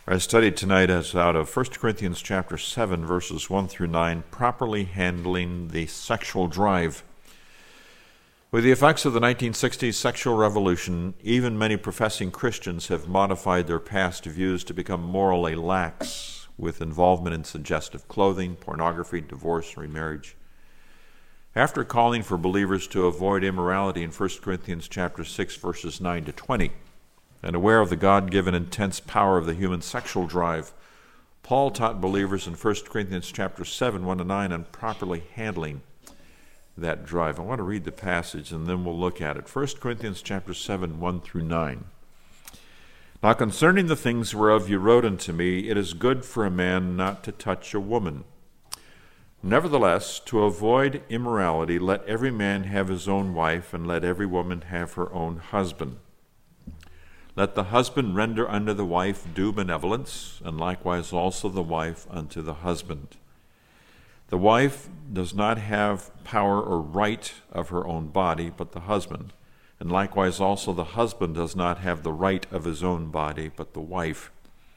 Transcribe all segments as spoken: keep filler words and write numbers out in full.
Our study tonight is out of First Corinthians chapter seven, verses one through nine, properly handling the sexual drive. With the effects of the nineteen sixties sexual revolution, even many professing Christians have modified their past views to become morally lax, with involvement in suggestive clothing, pornography, divorce, and remarriage. After calling for believers to avoid immorality in First Corinthians chapter six, verses nine to twenty, and aware of the God-given intense power of the human sexual drive, Paul taught believers in First Corinthians chapter seven, one to nine, on properly handling that drive. I want to read the passage and then we'll look at it. First Corinthians chapter seven, one through nine. Now concerning the things whereof you wrote unto me, it is good for a man not to touch a woman. Nevertheless, to avoid immorality, let every man have his own wife, and let every woman have her own husband. Let the husband render unto the wife due benevolence, and likewise also the wife unto the husband. The wife does not have power or right of her own body, but the husband. And likewise also the husband does not have the right of his own body, but the wife.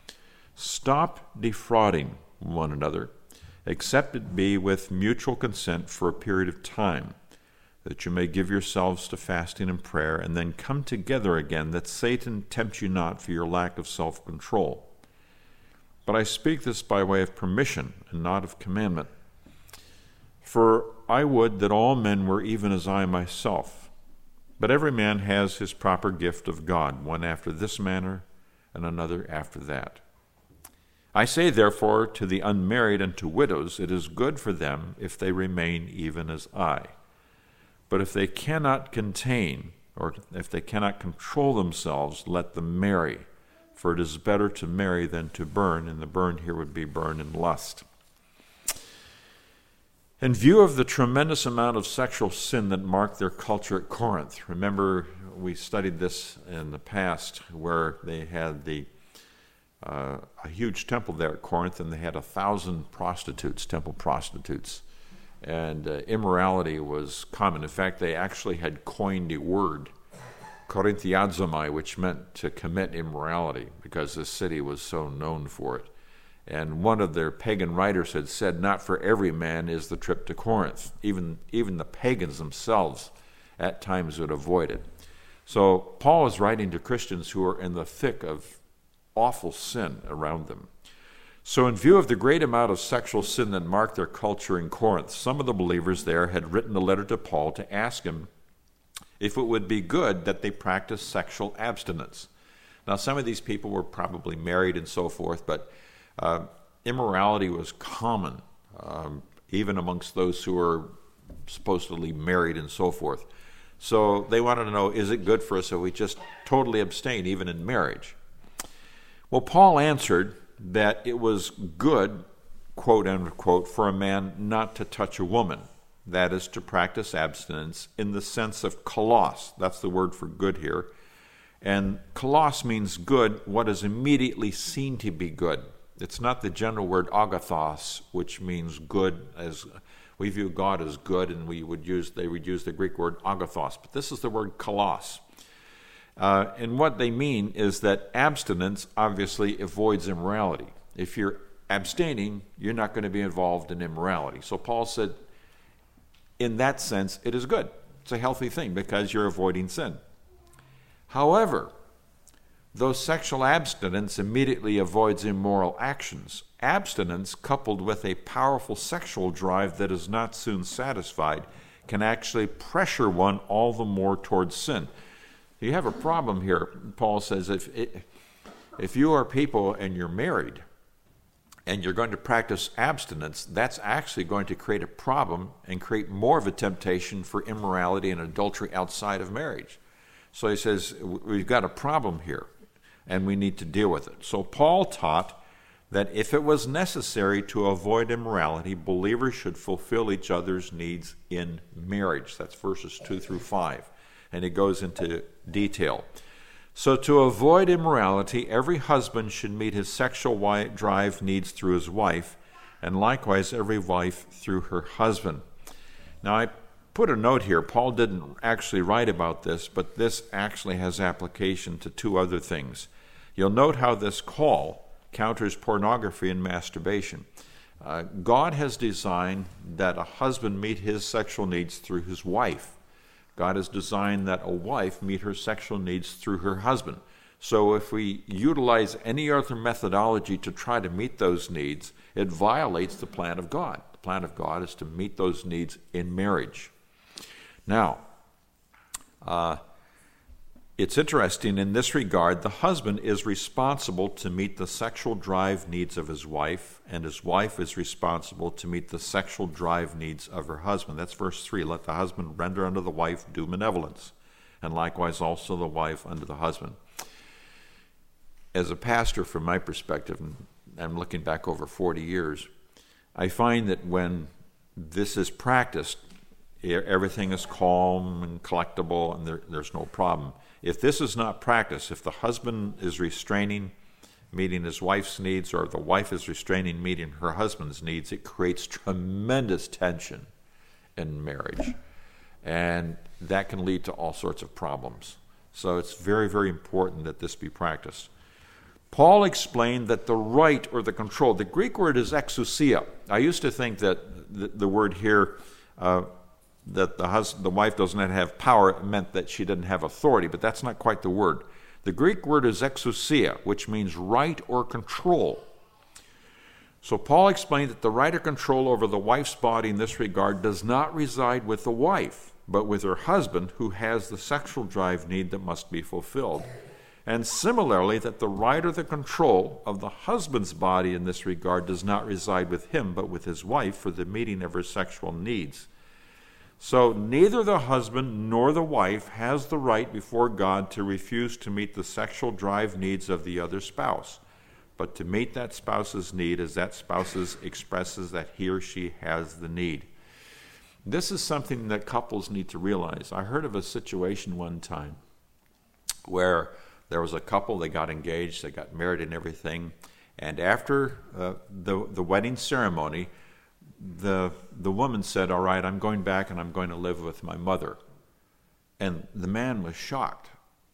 Stop defrauding one another, except it be with mutual consent for a period of time, that you may give yourselves to fasting and prayer, and then come together again, that Satan tempt you not for your lack of self-control. But I speak this by way of permission, and not of commandment. For I would that all men were even as I myself. But every man has his proper gift of God, one after this manner, and another after that. I say therefore to the unmarried and to widows, it is good for them if they remain even as I. But if they cannot contain, or if they cannot control themselves, let them marry. For it is better to marry than to burn, and the burn here would be burn in lust. In view of the tremendous amount of sexual sin that marked their culture at Corinth, remember we studied this in the past, where they had the uh, a huge temple there at Corinth, and they had a thousand prostitutes, temple prostitutes. And uh, immorality was common. In fact, they actually had coined a word, Korinthiazomai, which meant to commit immorality, because this city was so known for it. And one of their pagan writers had said, not for every man is the trip to Corinth. Even, even the pagans themselves at times would avoid it. So Paul is writing to Christians who are in the thick of awful sin around them. So in view of the great amount of sexual sin that marked their culture in Corinth, some of the believers there had written a letter to Paul to ask him if it would be good that they practice sexual abstinence. Now, some of these people were probably married and so forth, but uh, immorality was common, um, even amongst those who were supposedly married and so forth. So they wanted to know, is it good for us if we just totally abstain, even in marriage? Well, Paul answered that it was good, quote unquote, for a man not to touch a woman. That is, to practice abstinence in the sense of kalos. That's the word for good here. And kalos means good, what is immediately seen to be good. It's not the general word agathos, which means good, as we view God as good, and we would use they would use the Greek word agathos. But this is the word kalos. Uh, and what they mean is that abstinence obviously avoids immorality. If you're abstaining, you're not going to be involved in immorality. So Paul said, in that sense, it is good. It's a healthy thing because you're avoiding sin. However, though sexual abstinence immediately avoids immoral actions, abstinence coupled with a powerful sexual drive that is not soon satisfied can actually pressure one all the more towards sin. You have a problem here. Paul says if it, if you are people and you're married and you're going to practice abstinence, that's actually going to create a problem and create more of a temptation for immorality and adultery outside of marriage. So he says we've got a problem here and we need to deal with it. So Paul taught that if it was necessary to avoid immorality, believers should fulfill each other's needs in marriage. That's verses two through five. And it goes into detail. So to avoid immorality, every husband should meet his sexual drive needs through his wife, and likewise every wife through her husband. Now I put a note here. Paul didn't actually write about this, but this actually has application to two other things. You'll note how this call counters pornography and masturbation. Uh, God has designed that a husband meet his sexual needs through his wife. God has designed that a wife meet her sexual needs through her husband. So if we utilize any other methodology to try to meet those needs, it violates the plan of God. The plan of God is to meet those needs in marriage. Now, uh, it's interesting in this regard, the husband is responsible to meet the sexual drive needs of his wife, and his wife is responsible to meet the sexual drive needs of her husband. That's verse three. Let the husband render unto the wife due benevolence, and likewise also the wife unto the husband. As a pastor, from my perspective, and I'm looking back over forty years, I find that when this is practiced, everything is calm and collectible, and there, there's no problem. If this is not practiced, if the husband is restraining, meeting his wife's needs, or the wife is restraining, meeting her husband's needs, it creates tremendous tension in marriage. And that can lead to all sorts of problems. So it's very, very important that this be practiced. Paul explained that the right or the control, the Greek word is exousia. I used to think that the, the word here, uh, that the husband, the wife does not have power, meant that she didn't have authority, but that's not quite the word. The Greek word is exousia, which means right or control. So Paul explained that the right or control over the wife's body in this regard does not reside with the wife, but with her husband, who has the sexual drive need that must be fulfilled. And similarly, that the right or the control of the husband's body in this regard does not reside with him, but with his wife for the meeting of her sexual needs. So neither the husband nor the wife has the right before God to refuse to meet the sexual drive needs of the other spouse, but to meet that spouse's need as that spouse expresses that he or she has the need. This is something that couples need to realize. I heard of a situation one time where there was a couple, they got engaged, they got married and everything, and after uh, the, the wedding ceremony, the the woman said, all right, I'm going back and I'm going to live with my mother. And the man was shocked.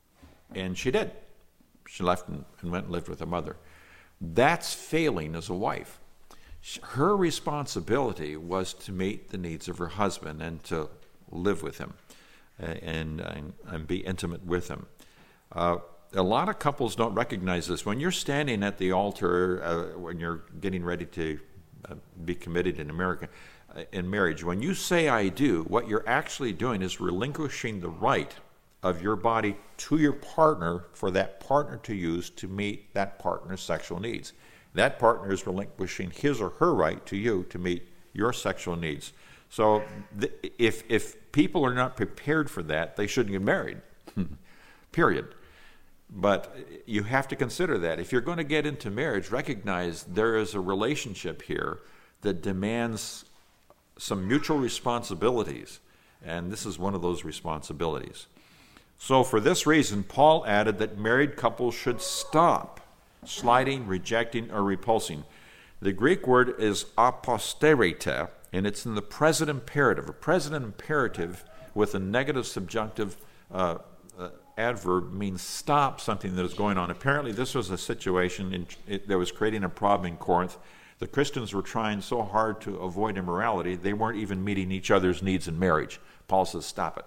And she did. She left and, and went and lived with her mother. That's failing as a wife. Her responsibility was to meet the needs of her husband and to live with him and, and, and be intimate with him. Uh, a lot of couples don't recognize this. When you're standing at the altar, uh, when you're getting ready to uh, be committed in America, uh, in marriage, when you say I do, what you're actually doing is relinquishing the right of your body to your partner for that partner to use to meet that partner's sexual needs. That partner is relinquishing his or her right to you to meet your sexual needs. So th- if if people are not prepared for that, they shouldn't get married, period. But you have to consider that. If you're going to get into marriage, recognize there is a relationship here that demands some mutual responsibilities, and this is one of those responsibilities. So for this reason, Paul added that married couples should stop sliding, rejecting, or repulsing. The Greek word is aposterete, and it's in the present imperative. A present imperative with a negative subjunctive uh, uh, adverb means stop something that is going on. Apparently this was a situation in, it, that was creating a problem in Corinth. The Christians were trying so hard to avoid immorality, they weren't even meeting each other's needs in marriage. Paul says, stop it.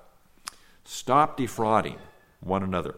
Stop defrauding one another.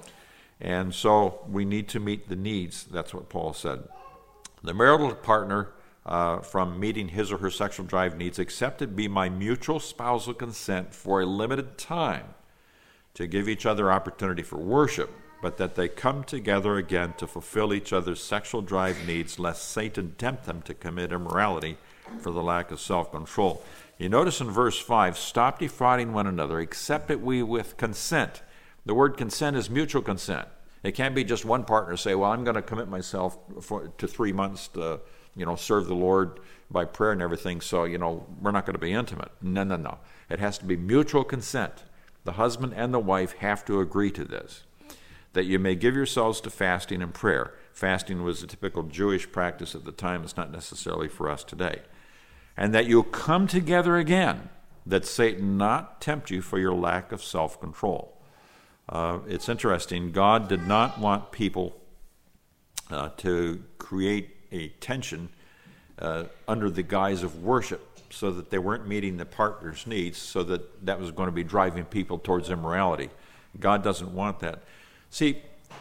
And so we need to meet the needs. That's what Paul said. The marital partner uh, from meeting his or her sexual drive needs, except it be by mutual spousal consent for a limited time to give each other opportunity for worship, but that they come together again to fulfill each other's sexual drive needs, lest Satan tempt them to commit immorality for the lack of self-control. You notice in verse five, stop defrauding one another, except it we with consent. The word consent is mutual consent. It can't be just one partner say, well, I'm going to commit myself for, to three months to, you know, serve the Lord by prayer and everything, so, you know, we're not going to be intimate. No, no, no. It has to be mutual consent. The husband and the wife have to agree to this, that you may give yourselves to fasting and prayer. Fasting was a typical Jewish practice at the time. It's not necessarily for us today. And that you'll come together again, that Satan not tempt you for your lack of self-control. Uh, it's interesting. God did not want people uh, to create a tension uh, under the guise of worship, so that they weren't meeting the partner's needs, so that that was going to be driving people towards immorality. God doesn't want that. See,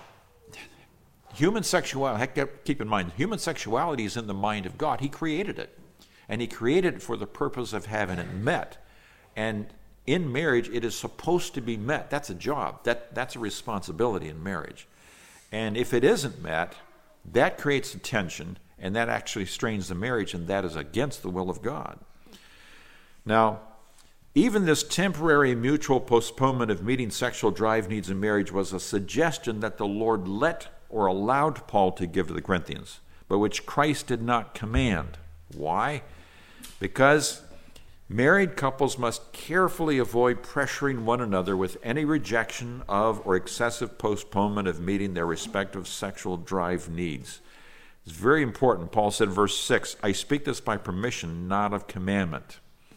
human sexuality, keep in mind, human sexuality is in the mind of God. He created it. And he created it for the purpose of having it met. And in marriage, it is supposed to be met. That's a job. That, that's a responsibility in marriage. And if it isn't met, that creates a tension, and that actually strains the marriage, and that is against the will of God. Now, even this temporary mutual postponement of meeting sexual drive needs in marriage was a suggestion that the Lord let or allowed Paul to give to the Corinthians, but which Christ did not command. Why? Because married couples must carefully avoid pressuring one another with any rejection of or excessive postponement of meeting their respective sexual drive needs. It's very important. Paul said in verse six, I speak this by permission, not of commandment.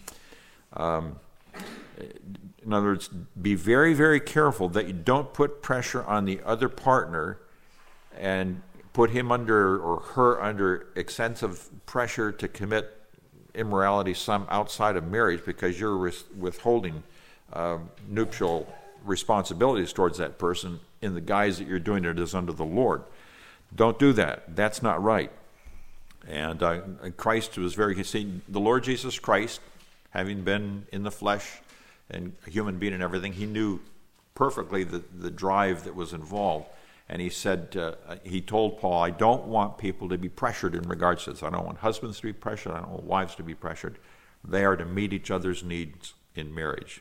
Um, in other words, be very, very careful that you don't put pressure on the other partner and put him under or her under excessive pressure to commit immorality some outside of marriage because you're withholding um, nuptial responsibilities towards that person in the guise that you're doing it as under the Lord. Don't do that. That's not right. And uh, Christ was very, see, the Lord Jesus Christ, having been in the flesh and a human being and everything, he knew perfectly the, the drive that was involved. And he said, uh, he told Paul, I don't want people to be pressured in regards to this. I don't want husbands to be pressured. I don't want wives to be pressured. They are to meet each other's needs in marriage.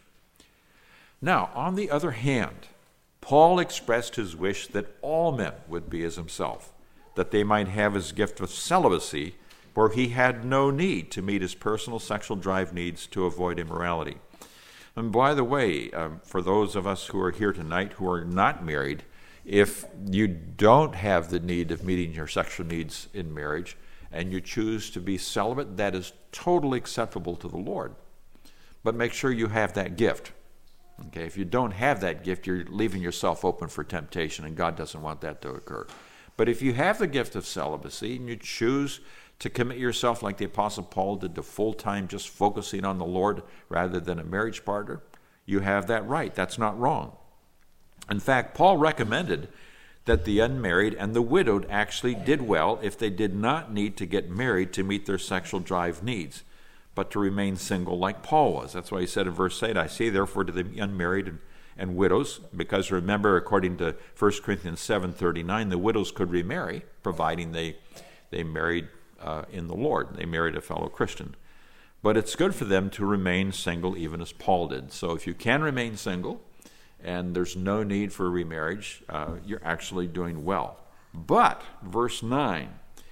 Now, on the other hand, Paul expressed his wish that all men would be as himself, that they might have his gift of celibacy, where he had no need to meet his personal sexual drive needs to avoid immorality. And by the way, um, for those of us who are here tonight who are not married, if you don't have the need of meeting your sexual needs in marriage and you choose to be celibate, that is totally acceptable to the Lord. But make sure you have that gift. Okay, if you don't have that gift, you're leaving yourself open for temptation, and God doesn't want that to occur. But if you have the gift of celibacy and you choose to commit yourself like the Apostle Paul did to full-time just focusing on the Lord rather than a marriage partner, you have that right. That's not wrong. In fact, Paul recommended that the unmarried and the widowed actually did well if they did not need to get married to meet their sexual drive needs, but to remain single like Paul was. That's why he said in verse eight, I say therefore to the unmarried and, and widows, because remember, according to First Corinthians seven thirty-nine, the widows could remarry, providing they, they married uh, in the Lord. They married a fellow Christian. But it's good for them to remain single even as Paul did. So if you can remain single, and there's no need for remarriage, uh, you're actually doing well. But, verse nine,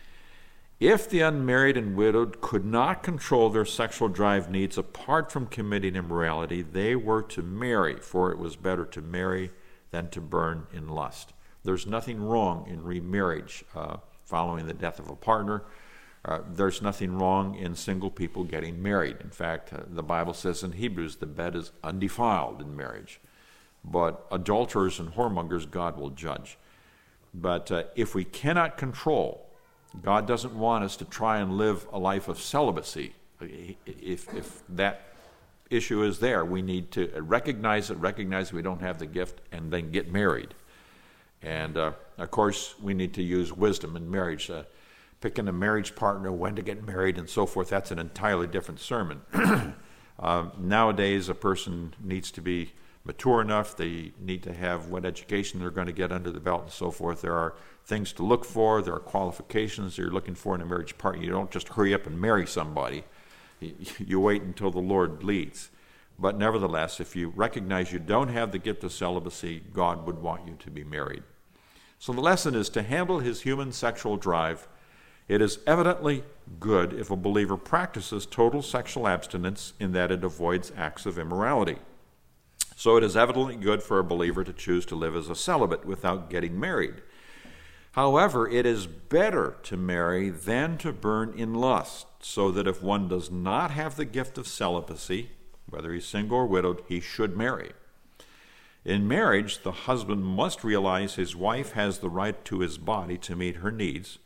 if the unmarried and widowed could not control their sexual drive needs apart from committing immorality, they were to marry, for it was better to marry than to burn in lust. There's nothing wrong in remarriage uh, following the death of a partner. Uh, there's nothing wrong in single people getting married. In fact, uh, the Bible says in Hebrews, the bed is undefiled in marriage. But adulterers and whoremongers, God will judge. But uh, if we cannot control, God doesn't want us to try and live a life of celibacy. If, if that issue is there, we need to recognize it, recognize we don't have the gift, and then get married. And, uh, of course, we need to use wisdom in marriage. Uh, picking a marriage partner, when to get married, and so forth, that's an entirely different sermon. uh, nowadays, a person needs to be mature enough, they need to have what education they're going to get under the belt and so forth. There are things to look for, there are qualifications you're looking for in a marriage partner. You don't just hurry up and marry somebody. You, you wait until the Lord leads. But nevertheless, if you recognize you don't have the gift of celibacy, God would want you to be married. So the lesson is to handle his human sexual drive. It is evidently good if a believer practices total sexual abstinence in that it avoids acts of immorality. So it is evidently good for a believer to choose to live as a celibate without getting married. However, it is better to marry than to burn in lust, so that if one does not have the gift of celibacy, whether he's single or widowed, he should marry. In marriage, the husband must realize his wife has the right to his body to meet her needs,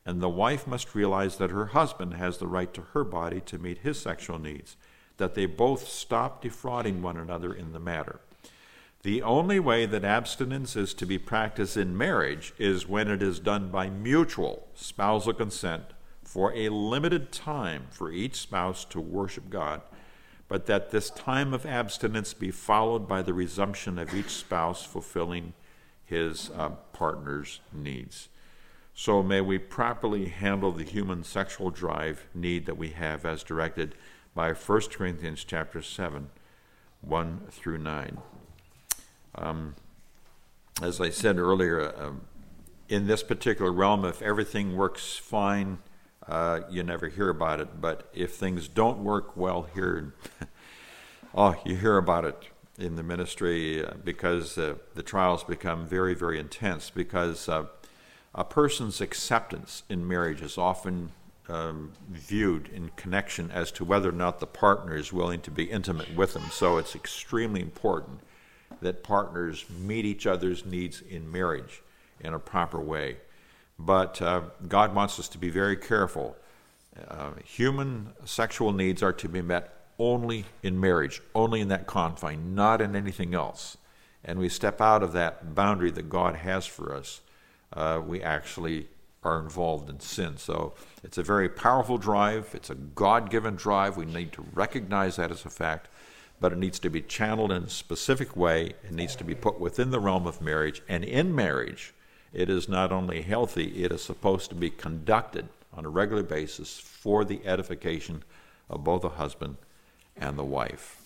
and the wife must realize that her husband has the right to her body to meet his sexual needs, that they both stop defrauding one another in the matter. The only way that abstinence is to be practiced in marriage is when it is done by mutual spousal consent for a limited time for each spouse to worship God, but that this time of abstinence be followed by the resumption of each spouse fulfilling his uh, partner's needs. So may we properly handle the human sexual drive need that we have as directed by First Corinthians chapter seven, one through nine. Um, as I said earlier, um, in this particular realm, if everything works fine, uh, you never hear about it. But if things don't work well here, oh, you hear about it in the ministry uh, because uh, the trials become very, very intense, because uh, a person's acceptance in marriage is often um, viewed in connection as to whether or not the partner is willing to be intimate with them. So it's extremely important that partners meet each other's needs in marriage in a proper way. But uh, God wants us to be very careful. Uh, human sexual needs are to be met only in marriage, only in that confine, not in anything else. And we step out of that boundary that God has for us, uh, we actually are involved in sin. So it's a very powerful drive. It's a God-given drive. We need to recognize that as a fact, but it needs to be channeled in a specific way. It needs to be put within the realm of marriage. And in marriage, it is not only healthy, it is supposed to be conducted on a regular basis for the edification of both the husband and the wife.